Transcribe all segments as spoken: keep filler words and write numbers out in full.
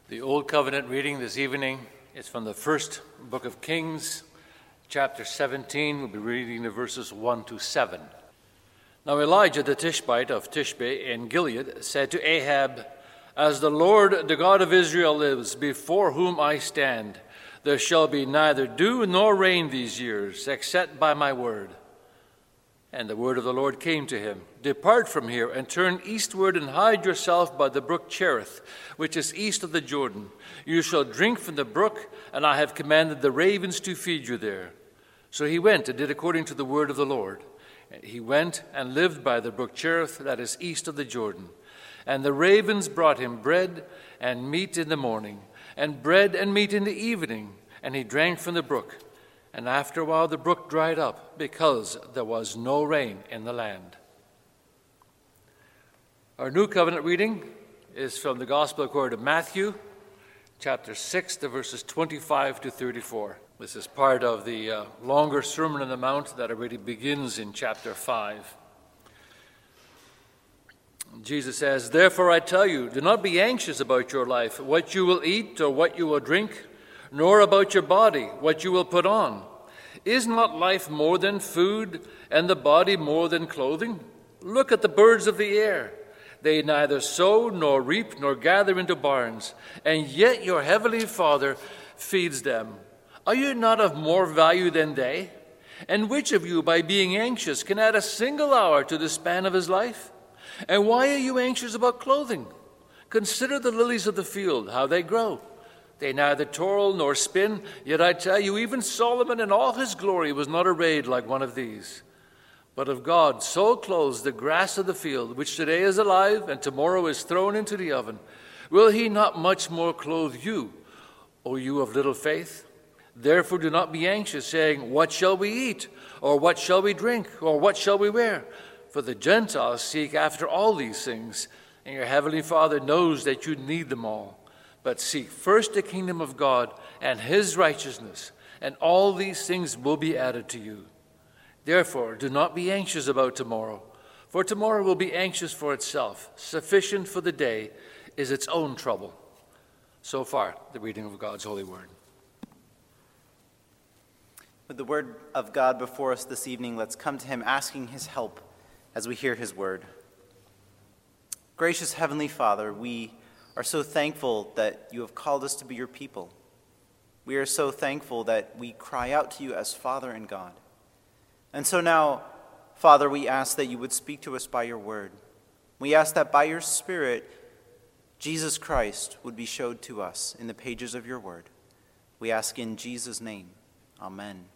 The Old Covenant reading this evening is from the first book of Kings, chapter seventeen. We'll be reading the verses one to seven. Now Elijah the Tishbite of Tishbe in Gilead said to Ahab, "As the Lord, the God of Israel, lives, before whom I stand, there shall be neither dew nor rain these years, except by my word." And the word of the Lord came to him, "Depart from here and turn eastward and hide yourself by the brook Cherith, which is east of the Jordan. You shall drink from the brook, and I have commanded the ravens to feed you there." So he went and did according to the word of the Lord. He went and lived by the brook Cherith, that is east of the Jordan. And the ravens brought him bread and meat in the morning, and bread and meat in the evening, and he drank from the brook. And after a while the brook dried up, because there was no rain in the land. Our New Covenant reading is from the Gospel according to Matthew, chapter six, the verses twenty-five to thirty-four. This is part of the uh, longer Sermon on the Mount that already begins in chapter five. Jesus says, "Therefore I tell you, do not be anxious about your life, what you will eat or what you will drink, nor about your body, what you will put on. Is not life more than food, and the body more than clothing? Look at the birds of the air. They neither sow nor reap nor gather into barns, and yet your heavenly Father feeds them. Are you not of more value than they? And which of you, by being anxious, can add a single hour to the span of his life? And why are you anxious about clothing? Consider the lilies of the field, how they grow. They neither toil nor spin, yet I tell you, even Solomon in all his glory was not arrayed like one of these. But if God so clothes the grass of the field, which today is alive and tomorrow is thrown into the oven, will he not much more clothe you, O you of little faith? Therefore do not be anxious, saying, what shall we eat? Or what shall we drink? Or what shall we wear? For the Gentiles seek after all these things, and your heavenly Father knows that you need them all. But seek first the kingdom of God and his righteousness, and all these things will be added to you. Therefore, do not be anxious about tomorrow, for tomorrow will be anxious for itself. Sufficient for the day is its own trouble." So far, the reading of God's holy word. With the word of God before us this evening, let's come to him asking his help as we hear his word. Gracious Heavenly Father, we are so thankful that you have called us to be your people. We are so thankful that we cry out to you as Father and God. And so now, Father, we ask that you would speak to us by your word. We ask that by your Spirit, Jesus Christ would be showed to us in the pages of your word. We ask in Jesus' name. Amen.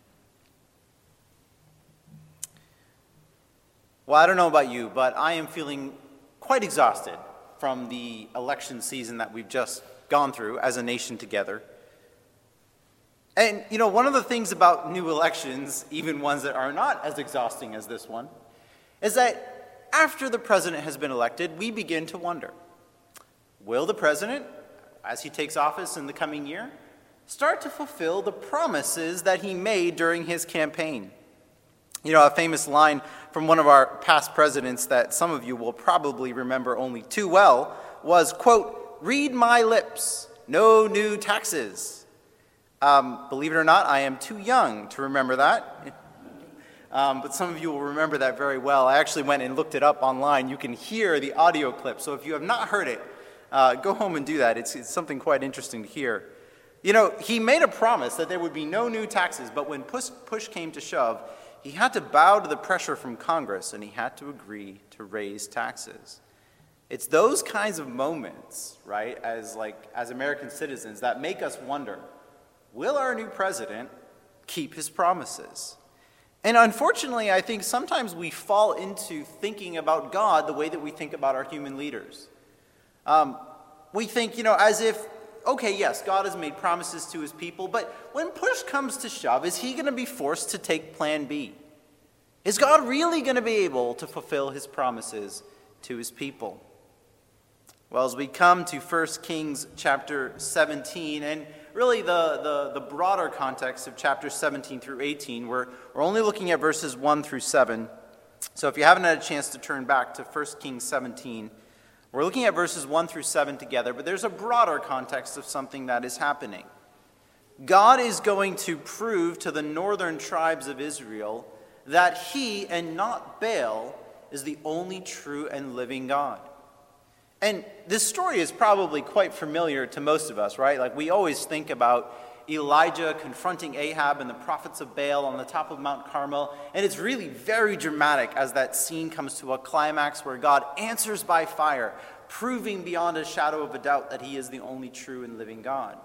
Well, I don't know about you, but I am feeling quite exhausted from the election season that we've just gone through as a nation together. And, you know, one of the things about new elections, even ones that are not as exhausting as this one, is that after the president has been elected, we begin to wonder, will the president, as he takes office in the coming year, start to fulfill the promises that he made during his campaign? You know, a famous line from one of our past presidents that some of you will probably remember only too well was, quote, "Read my lips, no new taxes." Um, believe it or not, I am too young to remember that. Um, but some of you will remember that very well. I actually went and looked it up online. You can hear the audio clip. So if you have not heard it, uh, go home and do that. It's, it's something quite interesting to hear. You know, he made a promise that there would be no new taxes, but when push, push came to shove, he had to bow to the pressure from Congress, and he had to agree to raise taxes. It's those kinds of moments, right, as like as American citizens, that make us wonder, will our new president keep his promises? And unfortunately, I think sometimes we fall into thinking about God the way that we think about our human leaders. Um, we think, you know, as if, okay, yes, God has made promises to his people, but when push comes to shove, is he going to be forced to take plan B? Is God really going to be able to fulfill his promises to his people? Well, as we come to First Kings chapter seventeen, and really the, the, the broader context of chapters seventeen through eighteen, we're, we're only looking at verses one through seven. So if you haven't had a chance to turn back to First Kings seventeen, We're looking at verses one through seven together, but there's a broader context of something that is happening. God is going to prove to the northern tribes of Israel that he and not Baal is the only true and living God. And this story is probably quite familiar to most of us, right? Like we always think about Elijah confronting Ahab and the prophets of Baal on the top of Mount Carmel. And it's really very dramatic as that scene comes to a climax where God answers by fire, proving beyond a shadow of a doubt that he is the only true and living God.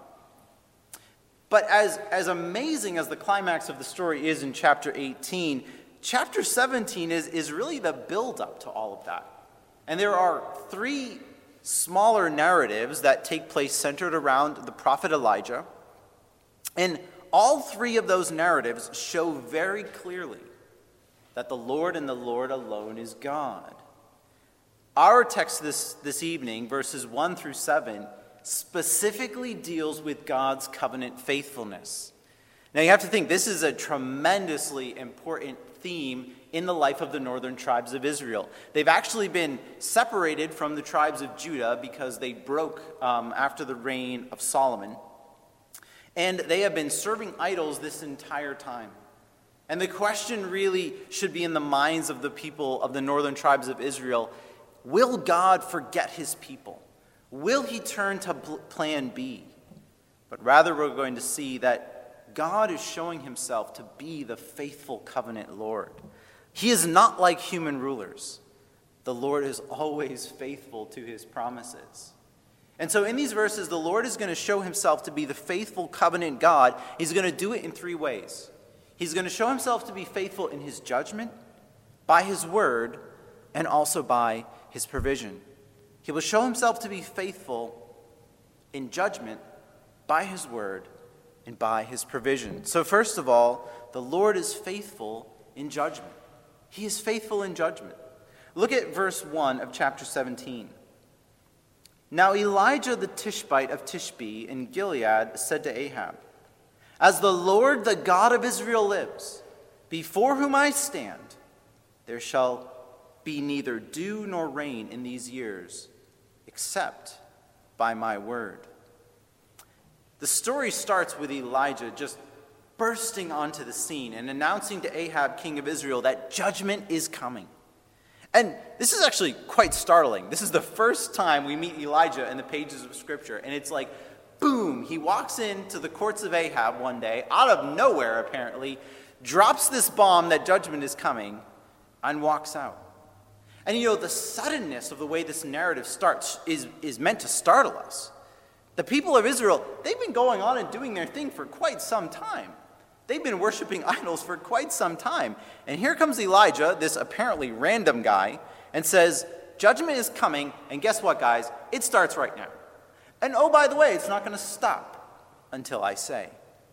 But as, as amazing as the climax of the story is in chapter eighteen, chapter seventeen is, is really the build-up to all of that. And there are three smaller narratives that take place centered around the prophet Elijah. And all three of those narratives show very clearly that the Lord and the Lord alone is God. Our text this, this evening, verses one through seven, specifically deals with God's covenant faithfulness. Now you have to think this is a tremendously important theme in the life of the northern tribes of Israel. They've actually been separated from the tribes of Judah because they broke um, after the reign of Solomon. And they have been serving idols this entire time. And the question really should be in the minds of the people of the northern tribes of Israel, will God forget his people? Will he turn to plan B? But rather we're going to see that God is showing himself to be the faithful covenant Lord. He is not like human rulers. The Lord is always faithful to his promises. And so in these verses, the Lord is going to show himself to be the faithful covenant God. He's going to do it in three ways. He's going to show himself to be faithful in his judgment, by his word, and also by his provision. He will show himself to be faithful in judgment, by his word, and by his provision. So first of all, the Lord is faithful in judgment. He is faithful in judgment. Look at verse one of chapter seventeen. Now Elijah the Tishbite of Tishbe in Gilead said to Ahab, as the Lord, the God of Israel lives, before whom I stand, there shall be neither dew nor rain in these years, except by my word. The story starts with Elijah just bursting onto the scene and announcing to Ahab, king of Israel, that judgment is coming. And this is actually quite startling. This is the first time we meet Elijah in the pages of Scripture. And it's like, boom, he walks into the courts of Ahab one day, out of nowhere apparently, drops this bomb that judgment is coming, and walks out. And you know, the suddenness of the way this narrative starts is, is meant to startle us. The people of Israel, they've been going on and doing their thing for quite some time. They've been worshiping idols for quite some time. And here comes Elijah, this apparently random guy, and says, judgment is coming, and guess what, guys? It starts right now. And oh, by the way, it's not going to stop until I say.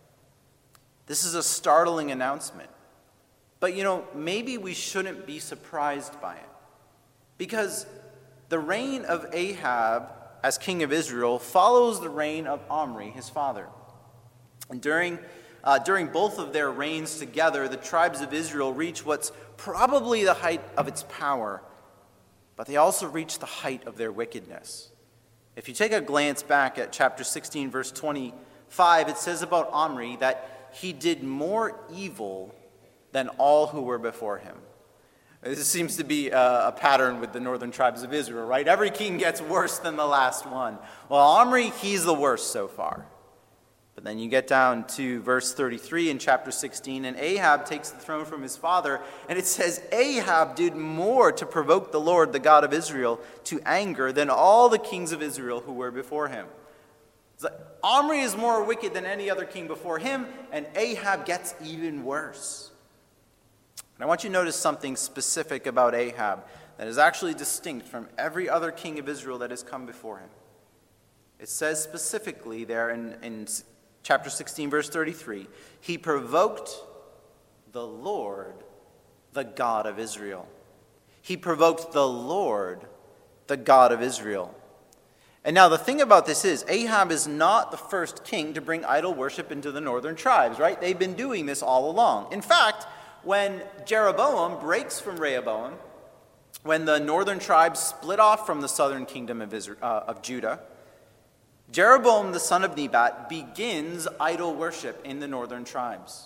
This is a startling announcement. But you know, maybe we shouldn't be surprised by it. Because the reign of Ahab as king of Israel follows the reign of Omri, his father. And during Uh, during both of their reigns together, the tribes of Israel reach what's probably the height of its power, but they also reach the height of their wickedness. If you take a glance back at chapter sixteen, verse twenty-five, it says about Omri that he did more evil than all who were before him. This seems to be a, a pattern with the northern tribes of Israel, right? Every king gets worse than the last one. Well, Omri, he's the worst so far. But then you get down to verse thirty-three in chapter sixteen, and Ahab takes the throne from his father, and it says, Ahab did more to provoke the Lord, the God of Israel, to anger than all the kings of Israel who were before him. It's like, Omri is more wicked than any other king before him, and Ahab gets even worse. And I want you to notice something specific about Ahab that is actually distinct from every other king of Israel that has come before him. It says specifically there in, in chapter sixteen, verse thirty-three, he provoked the Lord, the God of Israel. He provoked the Lord, the God of Israel. And now the thing about this is, Ahab is not the first king to bring idol worship into the northern tribes, right? They've been doing this all along. In fact, when Jeroboam breaks from Rehoboam, when the northern tribes split off from the southern kingdom of, Israel, uh, of Judah, Jeroboam the son of Nebat begins idol worship in the northern tribes.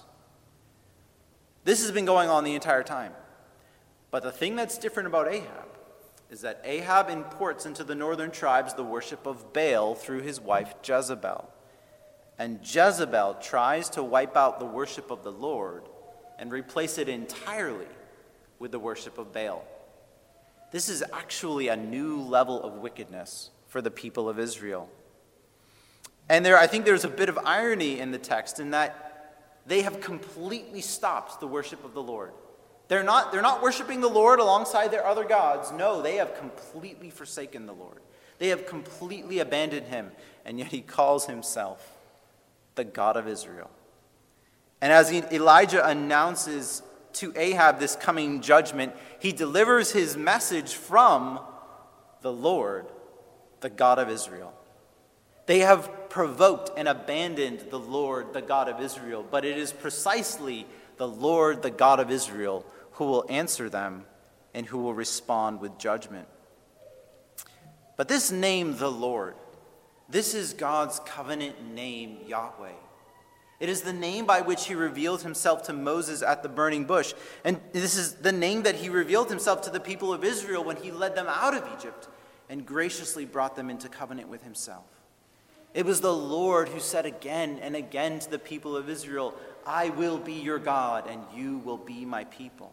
This has been going on the entire time. But the thing that's different about Ahab is that Ahab imports into the northern tribes the worship of Baal through his wife Jezebel. And Jezebel tries to wipe out the worship of the Lord and replace it entirely with the worship of Baal. This is actually a new level of wickedness for the people of Israel. And there, I think there's a bit of irony in the text in that they have completely stopped the worship of the Lord. They're not, they're not worshiping the Lord alongside their other gods. No, they have completely forsaken the Lord. They have completely abandoned him, and yet he calls himself the God of Israel. And as Elijah announces to Ahab this coming judgment, he delivers his message from the Lord, the God of Israel. They have provoked and abandoned the Lord, the God of Israel, but it is precisely the Lord, the God of Israel, who will answer them and who will respond with judgment. But this name, the Lord, this is God's covenant name, Yahweh. It is the name by which he revealed himself to Moses at the burning bush. And this is the name that he revealed himself to the people of Israel when he led them out of Egypt and graciously brought them into covenant with himself. It was the Lord who said again and again to the people of Israel, I will be your God and you will be my people.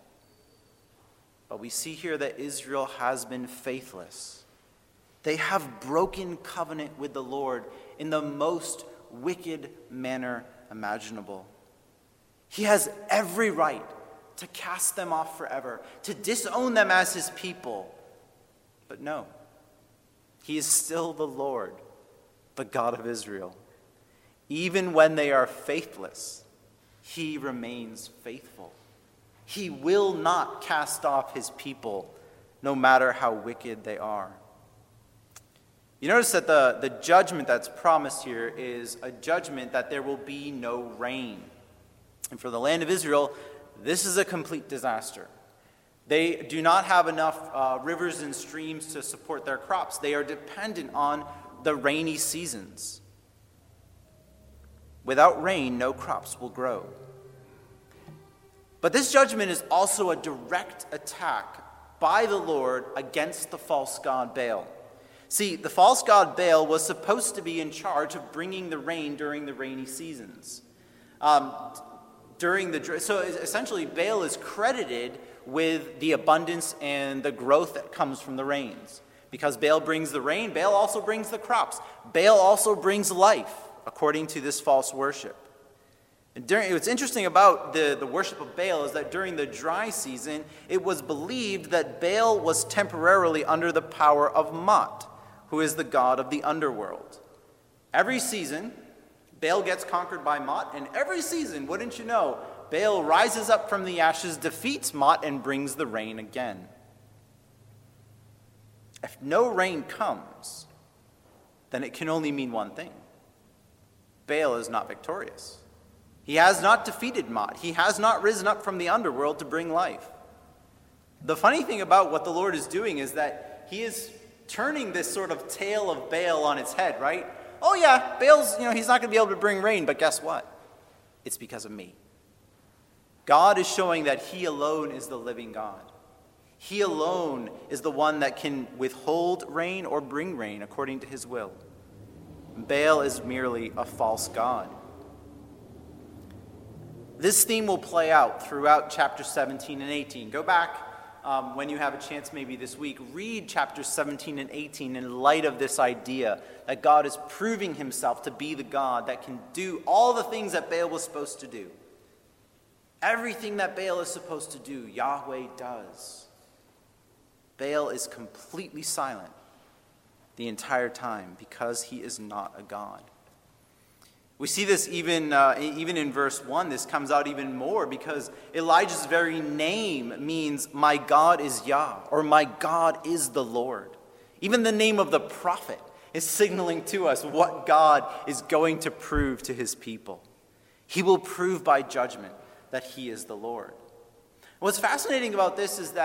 But we see here that Israel has been faithless. They have broken covenant with the Lord in the most wicked manner imaginable. He has every right to cast them off forever, to disown them as his people. But no, he is still the Lord, the God of Israel. Even when they are faithless, he remains faithful. He will not cast off his people, no matter how wicked they are. You notice that the, the judgment that's promised here is a judgment that there will be no rain. And for the land of Israel, this is a complete disaster. They do not have enough uh, rivers and streams to support their crops. They are dependent on the rainy seasons. Without rain, no crops will grow. But this judgment is also a direct attack by the Lord against the false god Baal. See, the false god Baal was supposed to be in charge of bringing the rain during the rainy seasons. Um, during the so essentially, Baal is credited with the abundance and the growth that comes from the rains. Because Baal brings the rain, Baal also brings the crops. Baal also brings life, according to this false worship. And during, what's interesting about the, the worship of Baal is that during the dry season, it was believed that Baal was temporarily under the power of Mot, who is the god of the underworld. Every season, Baal gets conquered by Mot, and every season, wouldn't you know, Baal rises up from the ashes, defeats Mot, and brings the rain again. If no rain comes, then it can only mean one thing. Baal is not victorious. He has not defeated Mot. He has not risen up from the underworld to bring life. The funny thing about what the Lord is doing is that he is turning this sort of tale of Baal on its head, right? Oh yeah, Baal's, you know, he's not going to be able to bring rain, but guess what? It's because of me. God is showing that he alone is the living God. He alone is the one that can withhold rain or bring rain according to his will. Baal is merely a false god. This theme will play out throughout chapters seventeen and eighteen. Go back um, when you have a chance maybe this week. Read chapters seventeen and eighteen in light of this idea that God is proving himself to be the God that can do all the things that Baal was supposed to do. Everything that Baal is supposed to do, Yahweh does. Baal is completely silent the entire time because he is not a god. We see this even, uh, even in verse one. This comes out even more because Elijah's very name means my God is Yah, or my God is the Lord. Even the name of the prophet is signaling to us what God is going to prove to his people. He will prove by judgment that he is the Lord. What's fascinating about this is that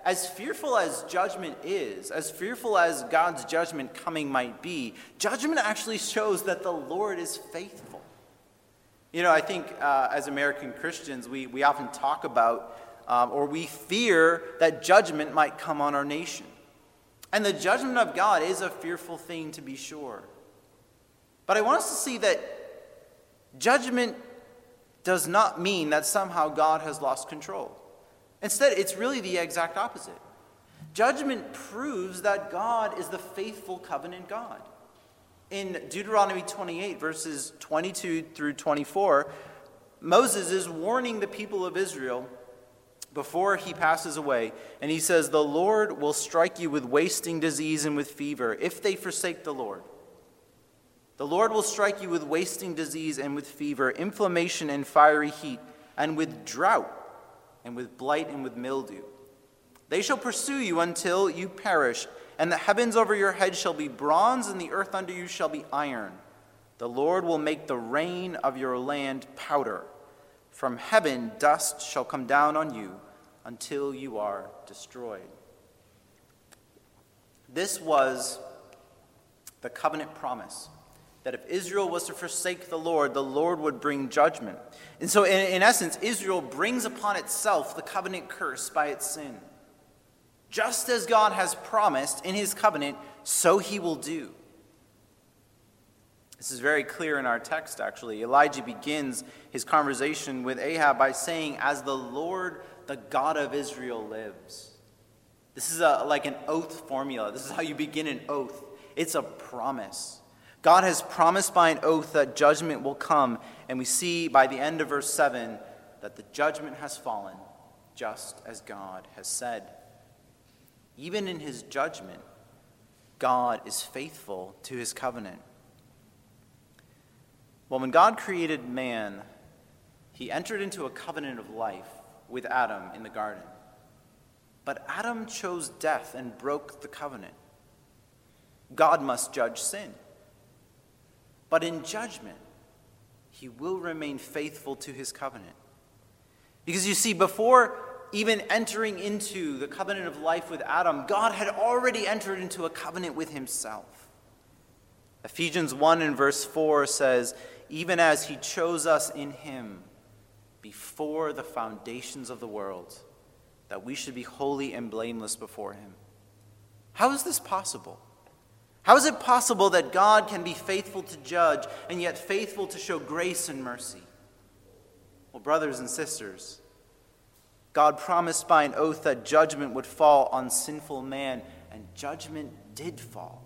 as fearful as judgment is, as fearful as God's judgment coming might be, judgment actually shows that the Lord is faithful. You know, I think uh, as American Christians, we, we often talk about, um, or we fear that judgment might come on our nation. And the judgment of God is a fearful thing, to be sure. But I want us to see that judgment does not mean that somehow God has lost control. Instead, it's really the exact opposite. Judgment proves that God is the faithful covenant God. In Deuteronomy twenty-eight, verses twenty-two through twenty-four, Moses is warning the people of Israel before he passes away. And he says, "The Lord will strike you with wasting disease and with fever if they forsake the Lord. The Lord will strike you with wasting disease and with fever, inflammation and fiery heat, and with drought, and with blight and with mildew. They shall pursue you until you perish, and the heavens over your head shall be bronze, and the earth under you shall be iron. The Lord will make the rain of your land powder. From heaven dust shall come down on you until you are destroyed." This was the covenant promise, that if Israel was to forsake the Lord, the Lord would bring judgment. And so in, in essence, Israel brings upon itself the covenant curse by its sin. Just as God has promised in his covenant, so he will do. This is very clear in our text, actually. Elijah begins his conversation with Ahab by saying, "As the Lord, the God of Israel, lives." This is a, like an oath formula. This is how you begin an oath. It's a promise. God has promised by an oath that judgment will come, and we see by the end of verse seven that the judgment has fallen, just as God has said. Even in his judgment, God is faithful to his covenant. Well, when God created man, he entered into a covenant of life with Adam in the garden. But Adam chose death and broke the covenant. God must judge sin. But in judgment, he will remain faithful to his covenant. Because you see, before even entering into the covenant of life with Adam, God had already entered into a covenant with himself. Ephesians one and verse four says, "Even as he chose us in him before the foundations of the world, that we should be holy and blameless before him." How is this possible? How is it possible that God can be faithful to judge and yet faithful to show grace and mercy? Well, brothers and sisters, God promised by an oath that judgment would fall on sinful man, and judgment did fall.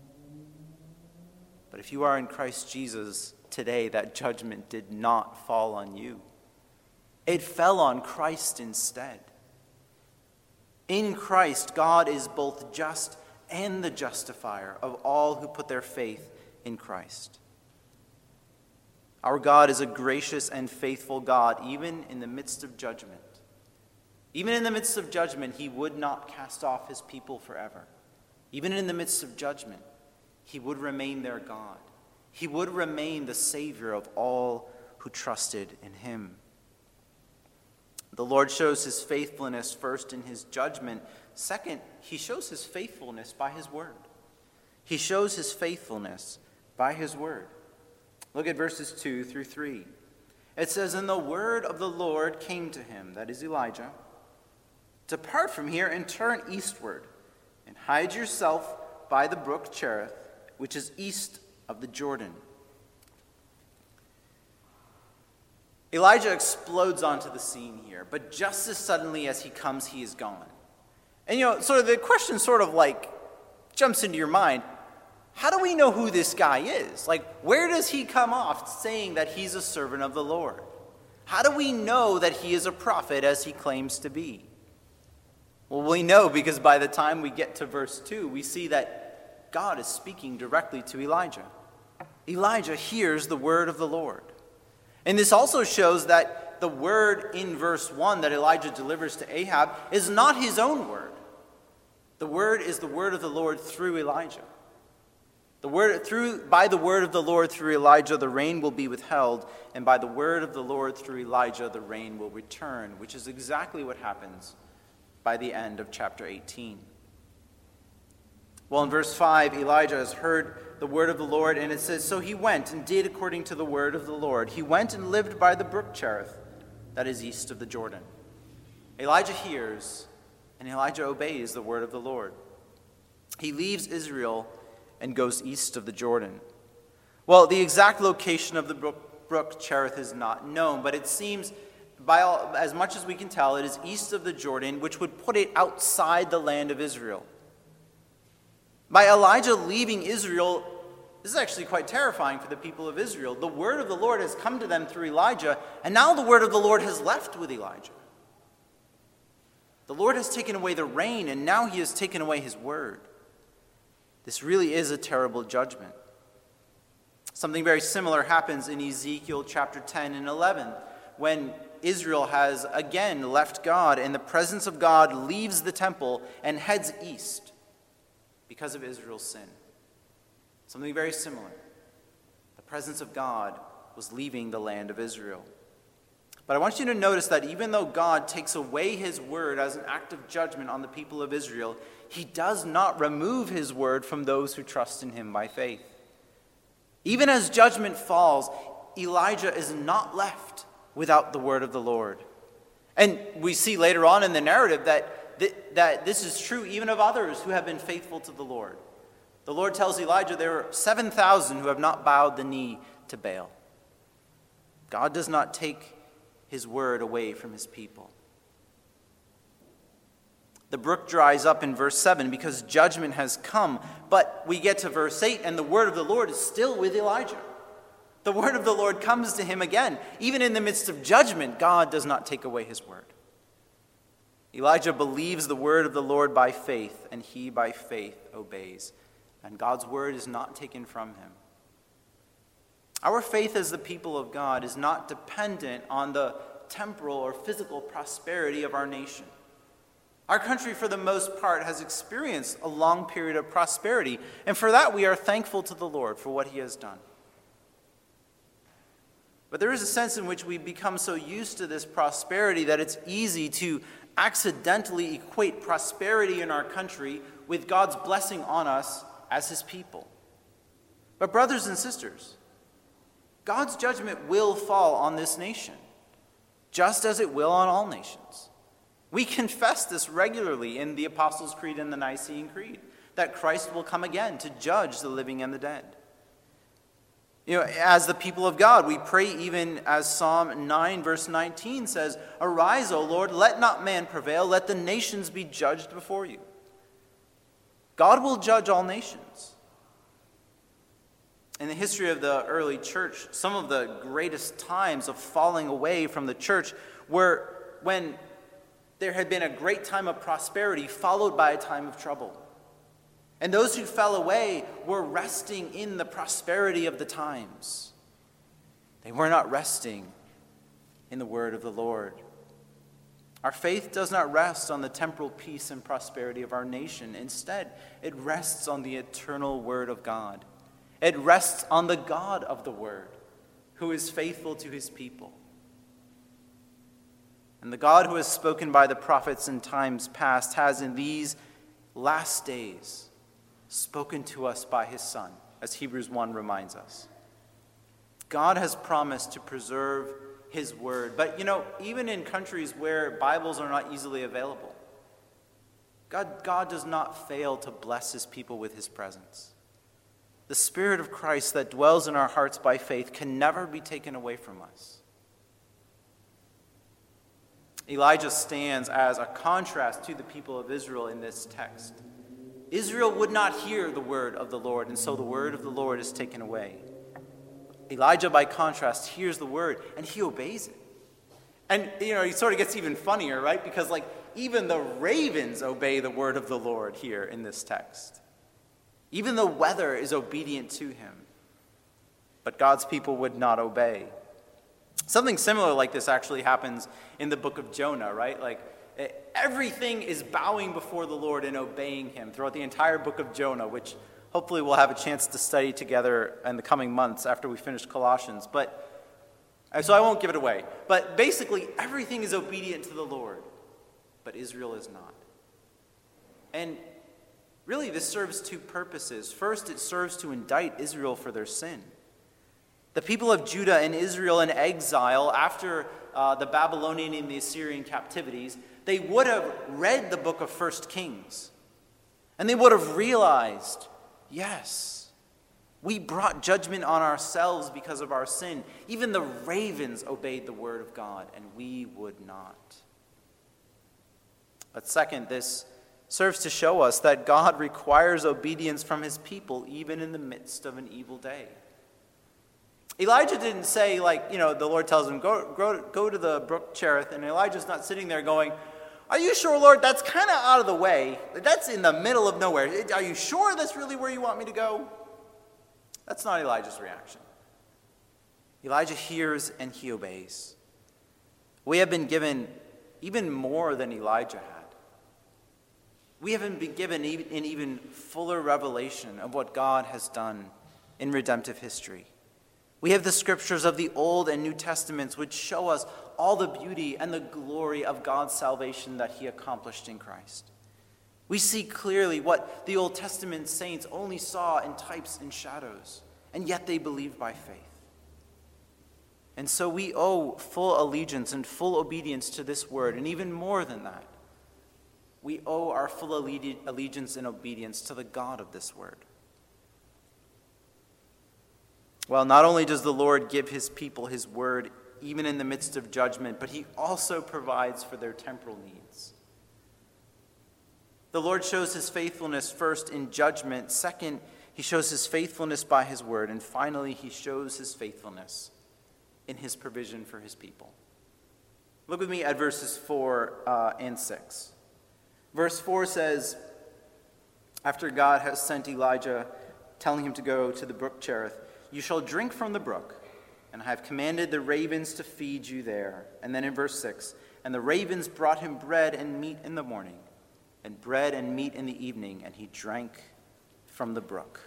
But if you are in Christ Jesus today, that judgment did not fall on you. It fell on Christ instead. In Christ, God is both just and the justifier of all who put their faith in Christ. Our God is a gracious and faithful God, even in the midst of judgment. Even in the midst of judgment, he would not cast off his people forever. Even in the midst of judgment, he would remain their God. He would remain the Savior of all who trusted in him. The Lord shows his faithfulness first in his judgment. Second, he shows his faithfulness by his word. He shows his faithfulness by his word. Look at verses two through three. It says, "And the word of the Lord came to him," that is Elijah, "Depart from here and turn eastward, and hide yourself by the brook Cherith, which is east of the Jordan." Elijah explodes onto the scene here, but just as suddenly as he comes, he is gone. And you know, sort of the question sort of like jumps into your mind. How do we know who this guy is? Like, where does he come off saying that he's a servant of the Lord? How do we know that he is a prophet as he claims to be? Well, we know because by the time we get to verse two, we see that God is speaking directly to Elijah. Elijah hears the word of the Lord. And this also shows that the word in verse one that Elijah delivers to Ahab is not his own word. The word is the word of the Lord through Elijah. The word through by the word of the Lord through Elijah, the rain will be withheld, and by the word of the Lord through Elijah, the rain will return, which is exactly what happens by the end of chapter eighteen. Well, in verse five, Elijah has heard the word of the Lord, and it says, "So he went and did according to the word of the Lord. He went and lived by the brook Cherith, that is east of the Jordan." Elijah hears, and Elijah obeys the word of the Lord. He leaves Israel and goes east of the Jordan. Well, the exact location of the brook, brook Cherith is not known, but it seems, by all, as much as we can tell, it is east of the Jordan, which would put it outside the land of Israel. By Elijah leaving Israel, this is actually quite terrifying for the people of Israel. The word of the Lord has come to them through Elijah, and now the word of the Lord has left with Elijah. The Lord has taken away the rain, and now he has taken away his word. This really is a terrible judgment. Something very similar happens in Ezekiel chapter ten and eleven, when Israel has again left God, and the presence of God leaves the temple and heads east because of Israel's sin. Something very similar. The presence of God was leaving the land of Israel. But I want you to notice that even though God takes away his word as an act of judgment on the people of Israel, he does not remove his word from those who trust in him by faith. Even as judgment falls, Elijah is not left without the word of the Lord. And we see later on in the narrative that, th- that this is true even of others who have been faithful to the Lord. The Lord tells Elijah there are seven thousand who have not bowed the knee to Baal. God does not take his word away from his people. The brook dries up in verse seven because judgment has come. But we get to verse eight, and the word of the Lord is still with Elijah. The word of the Lord comes to him again. Even in the midst of judgment, God does not take away his word. Elijah believes the word of the Lord by faith, and he by faith obeys. And God's word is not taken from him. Our faith as the people of God is not dependent on the temporal or physical prosperity of our nation. Our country, for the most part, has experienced a long period of prosperity, and for that we are thankful to the Lord for what he has done. But there is a sense in which we become so used to this prosperity that it's easy to accidentally equate prosperity in our country with God's blessing on us as his people. But brothers and sisters, God's judgment will fall on this nation, just as it will on all nations. We confess this regularly in the Apostles' Creed and the Nicene Creed, that Christ will come again to judge the living and the dead. You know, as the people of God, we pray even as Psalm nine verse nineteen says, "Arise, O Lord, let not man prevail, let the nations be judged before you." God will judge all nations. In the history of the early church, some of the greatest times of falling away from the church were when there had been a great time of prosperity followed by a time of trouble. And those who fell away were resting in the prosperity of the times. They were not resting in the word of the Lord. Our faith does not rest on the temporal peace and prosperity of our nation. Instead, it rests on the eternal word of God. It rests on the God of the word, who is faithful to his people. And the God who has spoken by the prophets in times past has in these last days spoken to us by his Son, as Hebrews one reminds us. God has promised to preserve his word. But, you know, even in countries where Bibles are not easily available, God, God does not fail to bless his people with his presence. The Spirit of Christ that dwells in our hearts by faith can never be taken away from us. Elijah stands as a contrast to the people of Israel in this text. Israel would not hear the word of the Lord, and so the word of the Lord is taken away. Elijah, by contrast, hears the word, and he obeys it. And, you know, he sort of gets even funnier, right? Because, like, even the ravens obey the word of the Lord here in this text. Even the weather is obedient to him. But God's people would not obey. Something similar like this actually happens in the book of Jonah, right? Like, everything is bowing before the Lord and obeying him throughout the entire book of Jonah, which hopefully we'll have a chance to study together in the coming months after we finish Colossians. But so I won't give it away. But basically, everything is obedient to the Lord. but Israel is not. And really, this serves two purposes. First, it serves to indict Israel for their sin. The people of Judah and Israel in exile after uh, the Babylonian and the Assyrian captivities, they would have read the book of First Kings, and they would have realized, yes, we brought judgment on ourselves because of our sin. Even the ravens obeyed the word of God, and we would not. But second, this serves to show us that God requires obedience from his people even in the midst of an evil day. Elijah didn't say, like, you know, the Lord tells him, go, go, go to the brook Cherith, and Elijah's not sitting there going, are you sure, Lord, that's kind of out of the way? That's in the middle of nowhere. Are you sure that's really where you want me to go? That's not Elijah's reaction. Elijah hears and he obeys. We have been given even more than Elijah had. We haven't been given an even fuller revelation of what God has done in redemptive history. We have the scriptures of the Old and New Testaments which show us all the beauty and the glory of God's salvation that he accomplished in Christ. We see clearly what the Old Testament saints only saw in types and shadows, and yet they believed by faith. And so we owe full allegiance and full obedience to this word, and even more than that, we owe our full allegiance and obedience to the God of this word. Well, not only does the Lord give his people his word even in the midst of judgment, but he also provides for their temporal needs. The Lord shows his faithfulness first in judgment. Second, he shows his faithfulness by his word. And finally, he shows his faithfulness in his provision for his people. Look with me at verses four uh, and six. Verse four says, after God has sent Elijah, telling him to go to the brook Cherith, you shall drink from the brook, and I have commanded the ravens to feed you there. And then in verse six, and the ravens brought him bread and meat in the morning, and bread and meat in the evening, and he drank from the brook.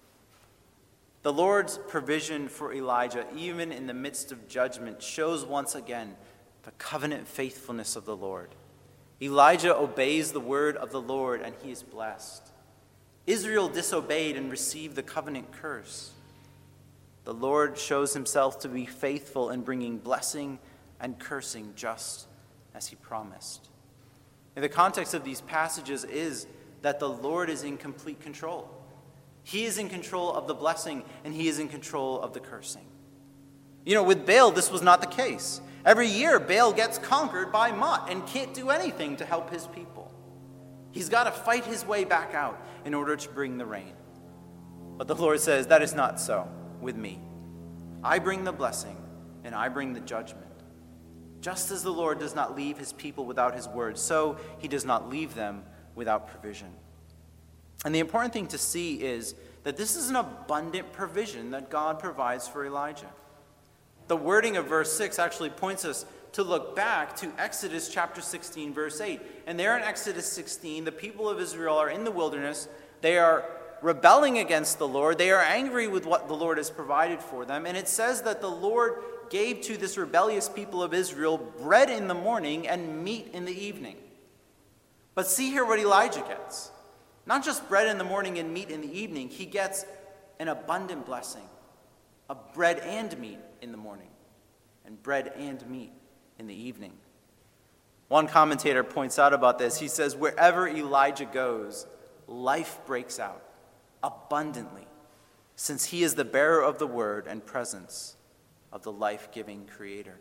The Lord's provision for Elijah, even in the midst of judgment, shows once again the covenant faithfulness of the Lord. Elijah obeys the word of the Lord, and he is blessed. Israel disobeyed and received the covenant curse. The Lord shows himself to be faithful in bringing blessing and cursing just as he promised. And the context of these passages is that the Lord is in complete control. He is in control of the blessing, and he is in control of the cursing. You know, with Baal, this was not the case. Every year, Baal gets conquered by Mot and can't do anything to help his people. He's got to fight his way back out in order to bring the rain. But the Lord says, that is not so with me. I bring the blessing, and I bring the judgment. Just as the Lord does not leave his people without his word, so he does not leave them without provision. And the important thing to see is that this is an abundant provision that God provides for Elijah. The wording of verse six actually points us to look back to Exodus chapter sixteen, verse eight. And there in Exodus sixteen, the people of Israel are in the wilderness. They are rebelling against the Lord. They are angry with what the Lord has provided for them. And it says that the Lord gave to this rebellious people of Israel bread in the morning and meat in the evening. But see here what Elijah gets. Not just bread in the morning and meat in the evening. He gets an abundant blessing of bread and meat in the morning and bread and meat in the evening. One commentator points out about this. He says, wherever Elijah goes, life breaks out abundantly, since he is the bearer of the word and presence of the life-giving Creator.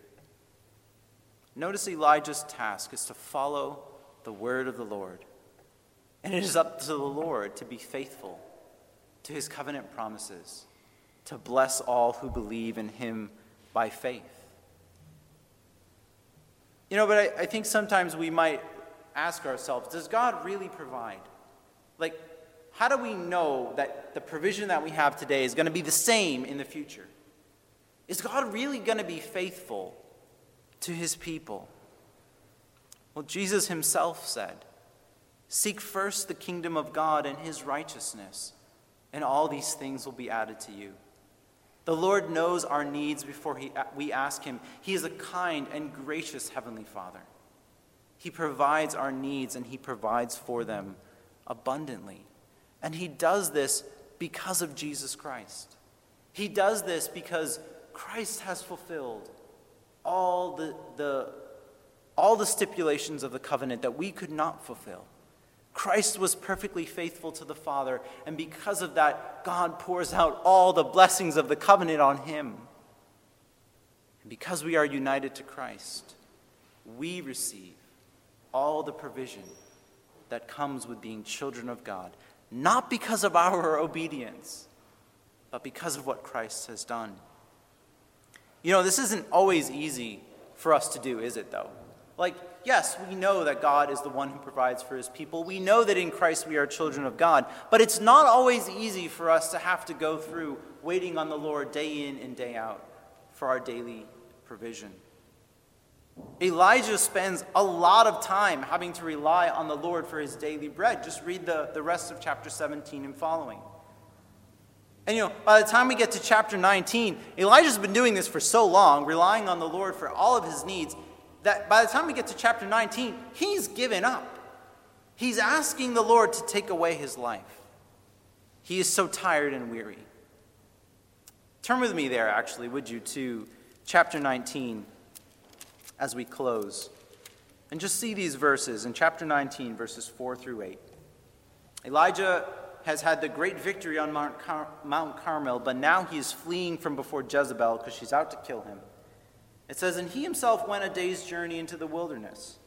Notice Elijah's task is to follow the word of the Lord. And it is up to the Lord to be faithful to his covenant promises, to bless all who believe in him by faith. You know, but I, I think sometimes we might ask ourselves, does God really provide? Like, how do we know that the provision that we have today is going to be the same in the future? Is God really going to be faithful to his people? Well, Jesus himself said, seek first the kingdom of God and his righteousness, and all these things will be added to you. The Lord knows our needs before he, we ask him. He is a kind and gracious Heavenly Father. He provides our needs, and he provides for them abundantly. And he does this because of Jesus Christ. He does this because Christ has fulfilled all the, the, all the stipulations of the covenant that we could not fulfill. Christ was perfectly faithful to the Father, and because of that, God pours out all the blessings of the covenant on him. And because we are united to Christ, we receive all the provision that comes with being children of God, not because of our obedience, but because of what Christ has done. You know, this isn't always easy for us to do, is it, though? Like, yes, we know that God is the one who provides for his people. We know that in Christ we are children of God. But it's not always easy for us to have to go through waiting on the Lord day in and day out for our daily provision. Elijah spends a lot of time having to rely on the Lord for his daily bread. Just read the, the rest of chapter seventeen and following. And you know, by the time we get to chapter nineteen, Elijah's been doing this for so long, relying on the Lord for all of his needs, that by the time we get to chapter nineteen, he's given up. He's asking the Lord to take away his life. He is so tired and weary. Turn with me there, actually, would you, to chapter nineteen as we close. And just see these verses in chapter nineteen, verses four through eight. Elijah has had the great victory on Mount, Car- Mount Carmel, but now he is fleeing from before Jezebel because she's out to kill him. It says, and he himself went a day's journey into the wilderness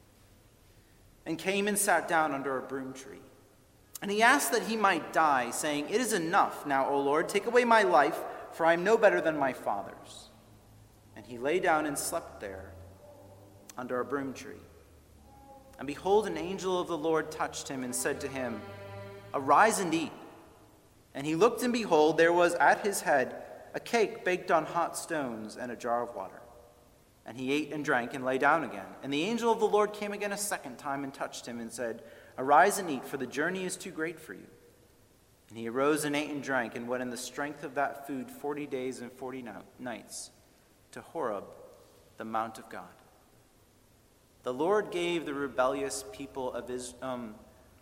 and came and sat down under a broom tree. And he asked that he might die, saying, it is enough now, O Lord, take away my life, for I am no better than my fathers. And he lay down and slept there under a broom tree. And behold, an angel of the Lord touched him and said to him, arise and eat. And he looked, and behold, there was at his head a cake baked on hot stones and a jar of water. And he ate and drank and lay down again. And the angel of the Lord came again a second time and touched him and said, arise and eat, for the journey is too great for you. And he arose and ate and drank and went in the strength of that food forty days and forty nights to Horeb, the mount of God. The Lord gave the rebellious people of Israel, um,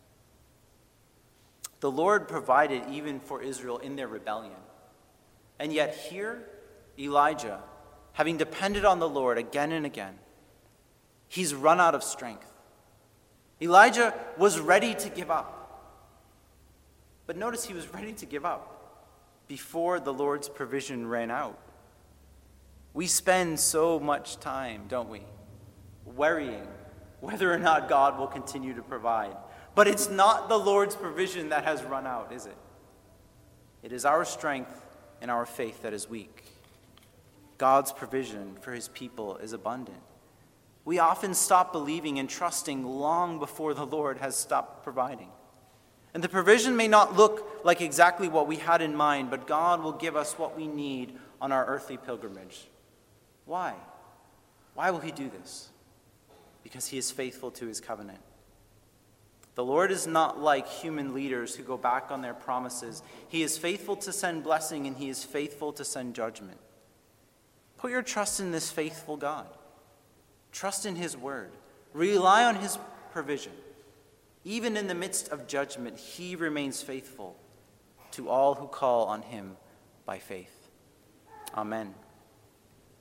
the Lord provided even for Israel in their rebellion. And yet here, Elijah, having depended on the Lord again and again, he's run out of strength. Elijah was ready to give up. But notice he was ready to give up before the Lord's provision ran out. We spend so much time, don't we, worrying whether or not God will continue to provide. But it's not the Lord's provision that has run out, is it? It is our strength and our faith that is weak. God's provision for his people is abundant. We often stop believing and trusting long before the Lord has stopped providing. And the provision may not look like exactly what we had in mind, but God will give us what we need on our earthly pilgrimage. Why? Why will he do this? Because he is faithful to his covenant. The Lord is not like human leaders who go back on their promises. He is faithful to send blessing, and he is faithful to send judgment. Put your trust in this faithful God. Trust in his word. Rely on his provision. Even in the midst of judgment, he remains faithful to all who call on him by faith. Amen.